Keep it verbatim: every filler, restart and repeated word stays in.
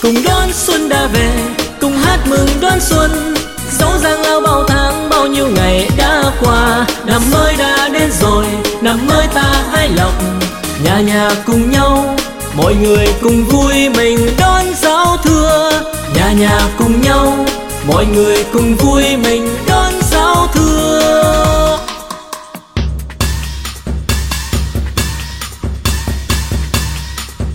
cùng đón xuân đã về, cùng hát mừng đón xuân. Dẫu giang lao bao tháng, bao nhiêu ngày đã qua, năm mới đã đến rồi, năm mới ta hái lộc. Nhà nhà cùng nhau, mọi người cùng vui mình đón giao thừa. Nhà nhà cùng nhau, mọi người cùng vui mình đón